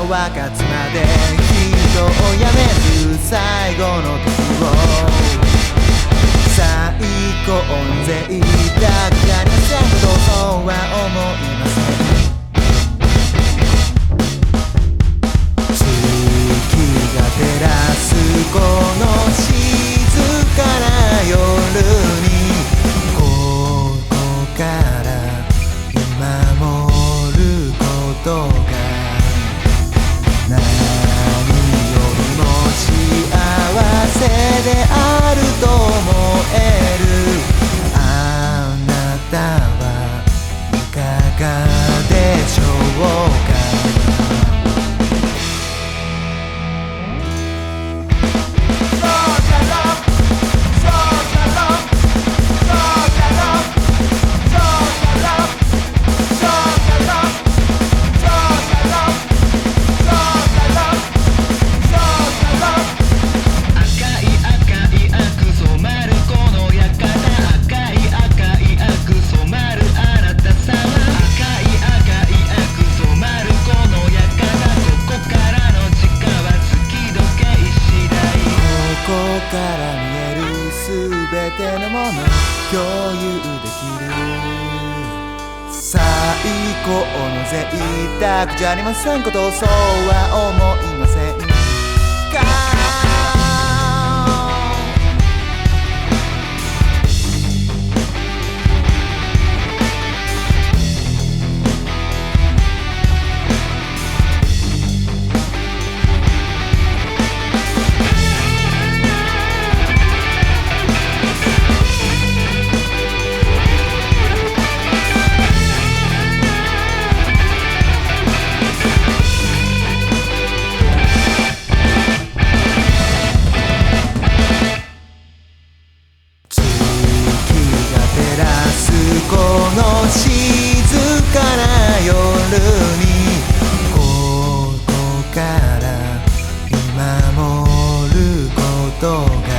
は勝つまで人をやめず最後の時を最高の贅沢じゃありませんけどそうは思いません。月が照らすこの静かな夜にここから見守ることが何よりも幸せであると思える。あなたはいかがでしょうか。から見えるすべてのもの共有できる最高の贅沢じゃありませんことそうは思いませんか。この静かな夜にここから見守ることが